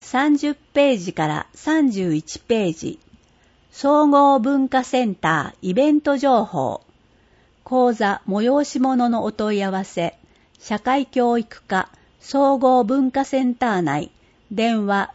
30ページから31ページ。総合文化センターイベント情報。講座催し物のお問い合わせ。社会教育課総合文化センター内。電話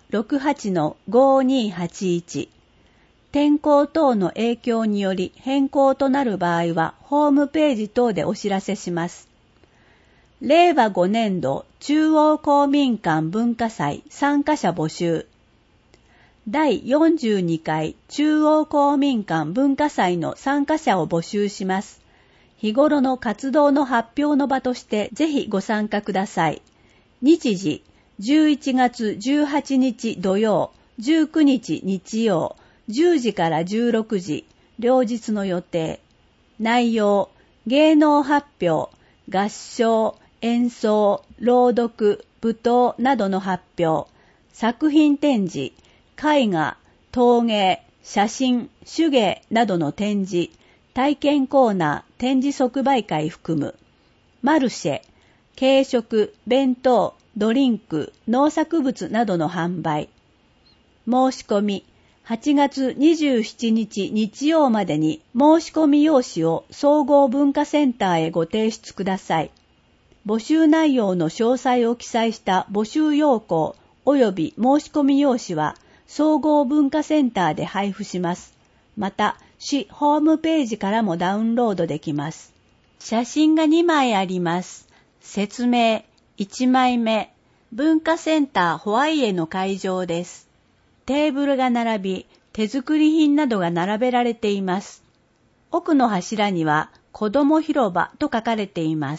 68-5281。天候等の影響により変更となる場合はホームページ等でお知らせします。令和5年度中央公民館文化祭参加者募集。第42回中央公民館文化祭の参加者を募集します。日頃の活動の発表の場としてぜひご参加ください。日時、11月18日土曜、19日日曜、10時から16時、両日の予定。内容、芸能発表、合唱、演奏、朗読、舞踏などの発表、作品展示、絵画、陶芸、写真、手芸などの展示、体験コーナー、展示即売会含む、マルシェ、軽食、弁当、ドリンク、農作物などの販売。申し込み、8月27日日曜までに申し込み用紙を総合文化センターへご提出ください。募集内容の詳細を記載した募集要項及び申し込み用紙は総合文化センターで配布します。また、市ホームページからもダウンロードできます。写真が2枚あります。説明、1枚目、文化センターホワイエの会場です。テーブルが並び、手作り品などが並べられています。奥の柱には子ども広場と書かれています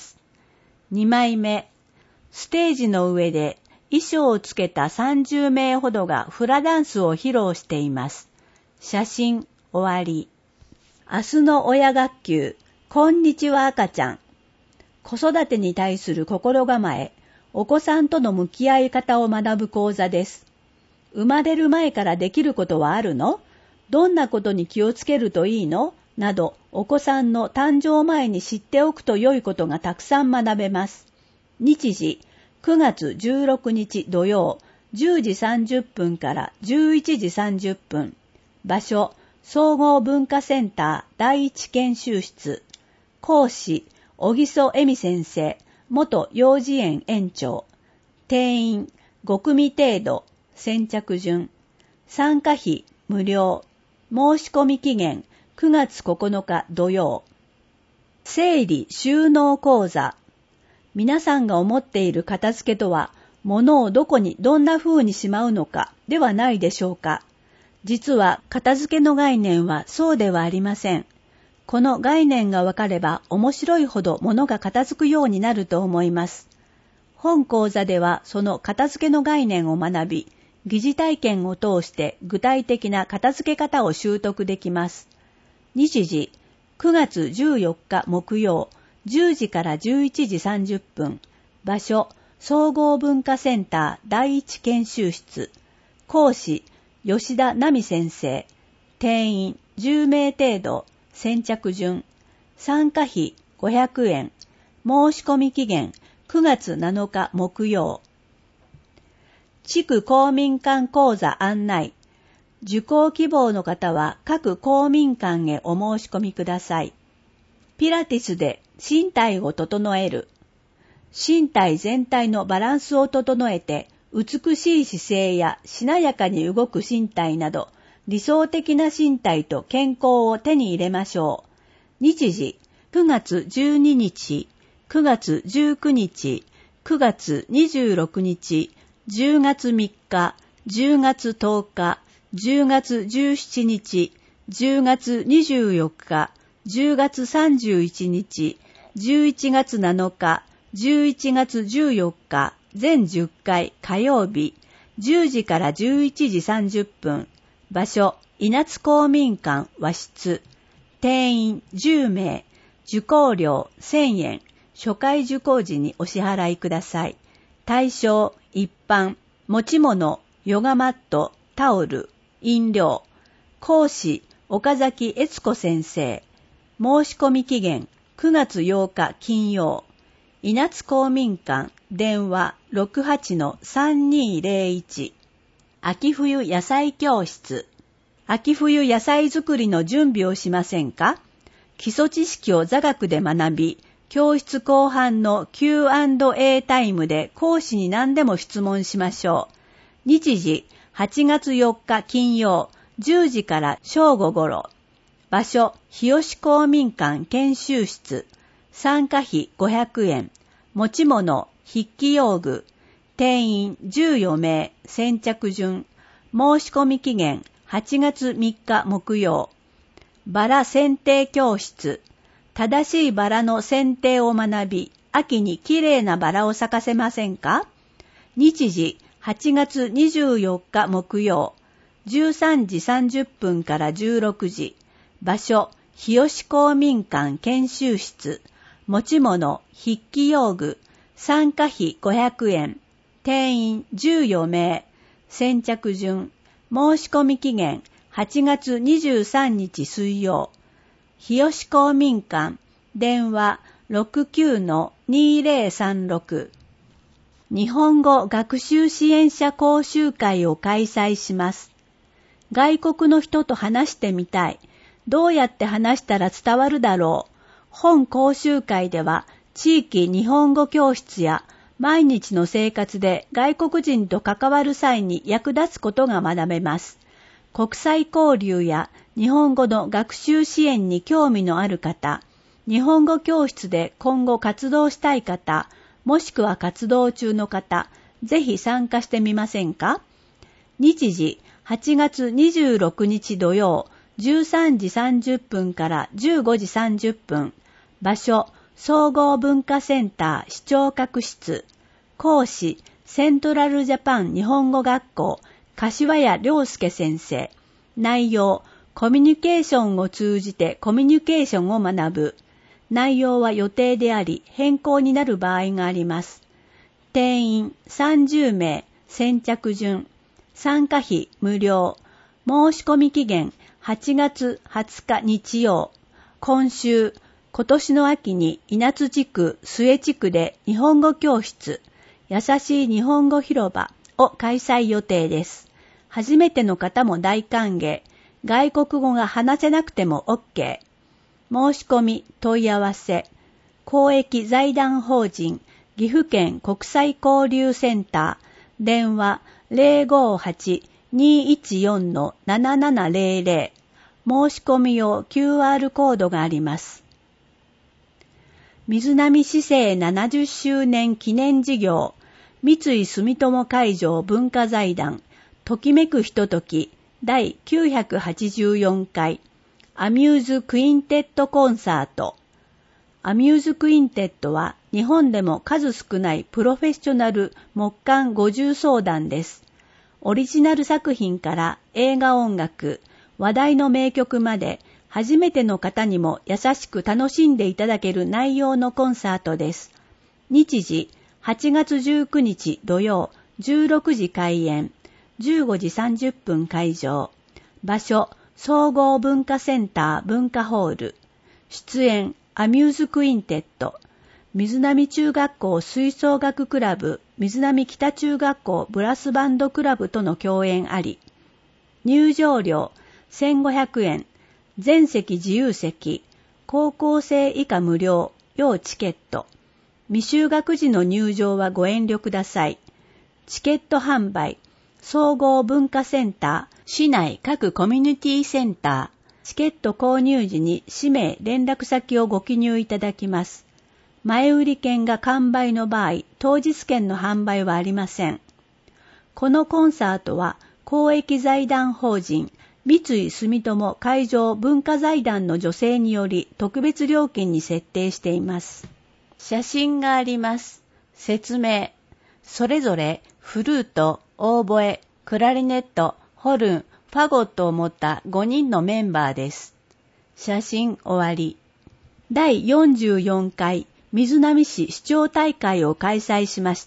。2枚目、ステージの上で衣装をつけた30名ほどがフラダンスを披露しています。写真終わり。明日の親学級、こんにちは赤ちゃん。子育てに対する心構え、お子さんとの向き合い方を学ぶ講座です。生まれる前からできることはあるの？どんなことに気をつけるといいの？など、お子さんの誕生前に知っておくと良いことがたくさん学べます。日時、9月16日土曜、10時30分から11時30分。場所、総合文化センター第一研修室。講師、小木曽恵美先生、元幼児園園長。定員、5組程度。先着順。参加費無料。申し込み期限9月9日土曜。整理収納講座。皆さんが思っている片付けとは、物をどこにどんな風にしまうのかではないでしょうか。実は片付けの概念はそうではありません。この概念がわかれば面白いほど物が片付くようになると思います。本講座ではその片付けの概念を学び、疑似体験を通して具体的な片付け方を習得できます。日時、9月14日木曜、10時から11時30分。場所、総合文化センター第一研修室。講師、吉田奈美先生。定員10名程度。先着順。参加費500円。申し込み期限9月7日木曜。地区公民館講座案内。受講希望の方は各公民館へお申し込みください。ピラティスで身体を整える。身体全体のバランスを整えて、美しい姿勢やしなやかに動く身体など、理想的な身体と健康を手に入れましょう。日時、9月12日、9月19日、9月26日、10月3日、10月10日、10月17日、10月24日、10月31日、11月7日、11月14日、全10回火曜日、10時から11時30分。場所、稲津公民館和室。定員10名。受講料1000円。初回受講時にお支払いください。対象、一般、持ち物、ヨガマット、タオル、飲料。講師、岡崎悦子先生。申し込み期限、9月8日金曜。稲津公民館、電話 68-3201。 秋冬野菜教室。秋冬野菜作りの準備をしませんか？基礎知識を座学で学び、教室後半の Q&A タイムで講師に何でも質問しましょう。日時、8月4日金曜、10時から正午頃。場所、日吉公民館研修室。参加費500円。持ち物、筆記用具。定員14名。先着順。申し込み期限8月3日木曜。バラ剪定教室。正しいバラの剪定を学び、秋にきれいなバラを咲かせませんか？日時、8月24日木曜。13時30分から16時。場所、日吉公民館研修室。持ち物、筆記用具。参加費500円。定員14名。先着順。申し込み期限8月23日水曜。日吉公民館。電話 69-2036。日本語学習支援者講習会を開催します。外国の人と話してみたい。どうやって話したら伝わるだろう。本講習会では地域日本語教室や毎日の生活で外国人と関わる際に役立つことが学べます。国際交流や日本語の学習支援に興味のある方、日本語教室で今後活動したい方、もしくは活動中の方、ぜひ参加してみませんか？日時、8月26日土曜、13時30分から15時30分。場所、総合文化センター視聴覚室。講師、セントラルジャパン日本語学校、柏谷良介先生。内容、コミュニケーションを通じてコミュニケーションを学ぶ。内容は予定であり、変更になる場合があります。定員30名、先着順。参加費無料。申し込み期限8月20日日曜。今年の秋に稲津地区、末地区で日本語教室、優しい日本語広場を開催予定です。初めての方も大歓迎。外国語が話せなくても OK。申し込み、問い合わせ。公益財団法人、岐阜県国際交流センター。電話058-214-7700。申し込み用 QR コードがあります。水波市政70周年記念事業、三井住友海上文化財団、ときめくひととき第984回アミューズクインテッドコンサート。アミューズクインテッドは日本でも数少ないプロフェッショナル木管50奏団です。オリジナル作品から映画音楽、話題の名曲まで初めての方にも優しく楽しんでいただける内容のコンサートです。日時8月19日土曜16時開演、15時30分会場。場所、総合文化センター文化ホール。出演、アミューズクインテッド。水波中学校吹奏楽クラブ、水波北中学校ブラスバンドクラブとの共演あり。入場料、1500円。全席自由席。高校生以下無料、要チケット。未就学時の入場はご遠慮ください。チケット販売。総合文化センター、市内各コミュニティセンター、チケット購入時に氏名、連絡先をご記入いただきます。前売り券が完売の場合、当日券の販売はありません。このコンサートは、公益財団法人、三井住友海上文化財団の助成により特別料金に設定しています。写真があります。説明。それぞれ、フルート、オーボエ、クラリネット、ホルン、ファゴットを持った5人のメンバーです。写真終わり。第44回水波市市長大会を開催しました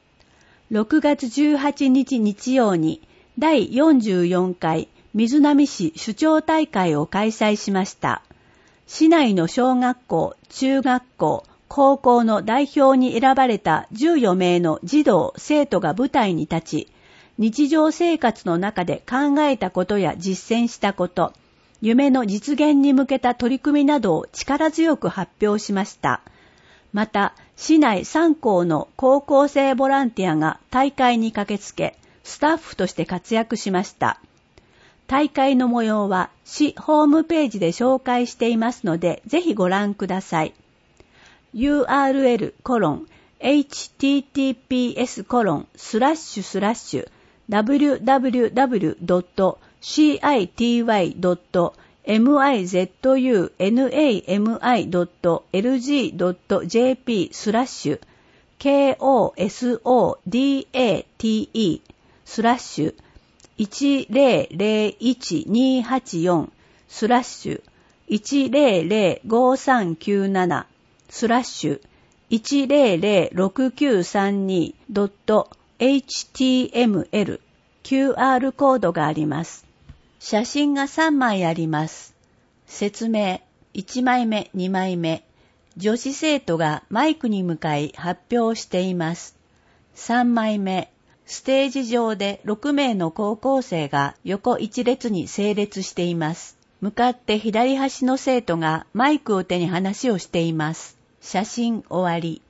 。6月18日日曜に第44回水波市首長大会を開催しました。市内の小学校、中学校、高校の代表に選ばれた14名の児童・生徒が舞台に立ち、 日常生活の中で考えたことや実践したこと、夢の実現に向けた取り組みなどを力強く発表しました。また、市内3校の高校生ボランティアが大会に駆けつけ、スタッフとして活躍しました。大会の模様は市ホームページで紹介していますので、ぜひご覧ください。www.cityway.1000/100-1000-6932.html QR コードがあります。写真が3枚あります。説明1枚目、2枚目。女子生徒がマイクに向かい発表しています。3枚目。ステージ上で6名の高校生が横一列に整列しています。向かって左端の生徒がマイクを手に話をしています。写真終わり。